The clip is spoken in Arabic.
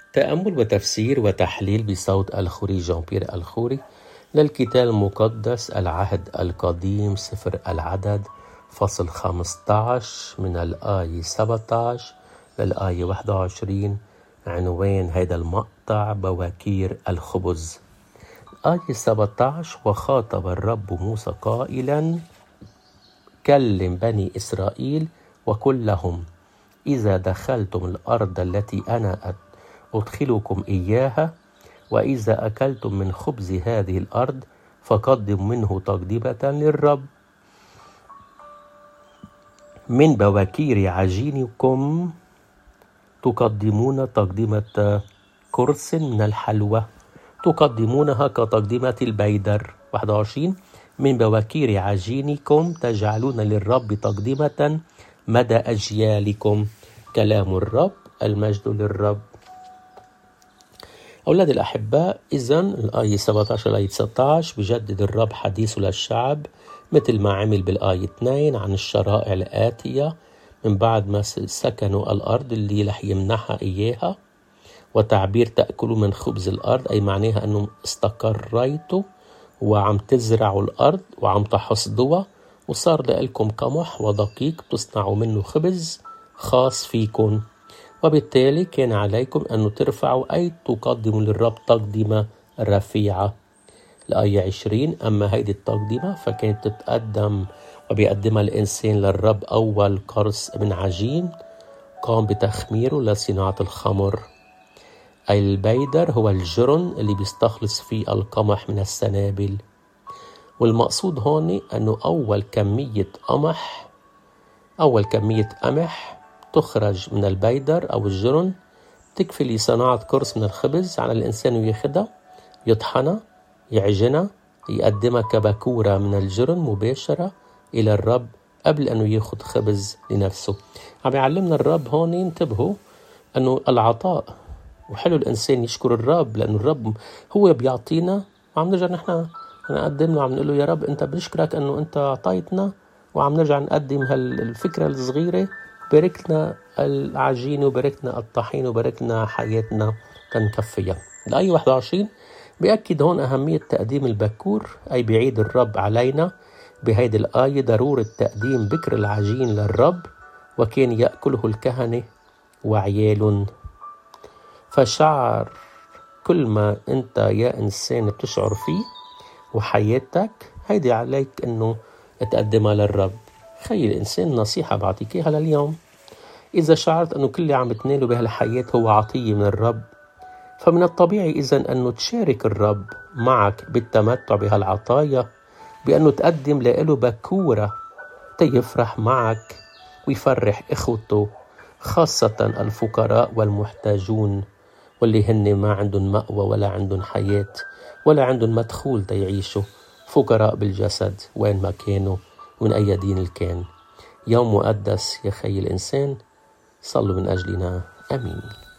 تأمل وتفسير وتحليل بصوت الخوري جان بيير الخوري للكتاب المقدس العهد القديم سفر العدد فصل 15 من الآية 17 للآية 21. عنوان هذا المقطع بواكير الخبز. آية 17: وخاطب الرب موسى قائلا: كلم بني إسرائيل وقل لهم: إذا دخلتم الأرض التي أنا أدخلكم إياها، وإذا أكلتم من خبز هذه الأرض، فقدموا منه تقدمة للرب من بواكير عجينكم، تقدمون تقدمة كرس من الحلوى، تقدمونها كتقدمة البيدر. 21: من بواكير عجينكم تجعلون للرب تقدمة مدى أجيالكم. كلام الرب، المجد للرب. أولاد الأحباء، إذن الآية 17 الآية 19 بجدد الرب حديثه للشعب مثل ما عمل بالآية 2 عن الشرائع الآتية من بعد ما سكنوا الأرض اللي رح يمنحها إياها. وتعبير تأكلوا من خبز الأرض أي معناها أنهم استقريتوا وعم تزرعوا الأرض وعم تحصدوها، وصار لكم قمح ودقيق تصنعوا منه خبز خاص فيكم، وبالتالي كان عليكم أن ترفعوا أي تقدموا للرب تقدمة رفيعة. الآية 20: أما هيدي التقدمة فكانت تتقدم وبيقدمها الإنسان للرب أول قرص من عجين قام بتخميره لصناعة الخمر. أي البيدر هو الجرن اللي بيستخلص فيه القمح من السنابل. والمقصود هون أنه أول كمية قمح تخرج من البيدر أو الجرن تكفي لصناعة قرص من الخبز على الإنسان ياخدها يطحنها يعجنها يقدمها كبكورة من الجرن مباشرة إلى الرب قبل أنه ياخد خبز لنفسه. عم يعلمنا الرب هون انتبهوا أنه العطاء، وحلو الإنسان يشكر الرب لأنه الرب هو بيعطينا، وعم نرجع نحن نقدم له، عم نقول له يا رب أنت بنشكرك أنه أنت عطيتنا، وعم نرجع نقدم هالفكرة الصغيرة. بارك لنا العجين وبارك لنا الطحين وبارك لنا حياتنا تنكفيها. الآية 21 بيأكد هون أهمية تقديم البكور، أي بيعيد الرب علينا بهيدي الآية ضرورة تقديم بكر العجين للرب، وكان يأكله الكهنة وعيالهم. فشعر كل ما أنت يا إنسان بتشعر فيه وحياتك هيدي عليك أنه تقدمها للرب. خير الإنسان نصيحة بعطيك إياها لليوم: إذا شعرت أنه كل اللي عم تناله بهالحياة هو عطية من الرب، فمن الطبيعي إذن أنه تشارك الرب معك بالتمتع بهالعطايا بأنه تقدم له بكورة تيفرح معك ويفرح إخوته، خاصة الفقراء والمحتاجون واللي هن ما عندهم مأوى ولا عندهم حياة ولا عندهم مدخول تيعيشوا، فقراء بالجسد وين ما كانوا من أي دين كان. يوم مقدس يا خي الإنسان، صلوا من أجلنا. آمين.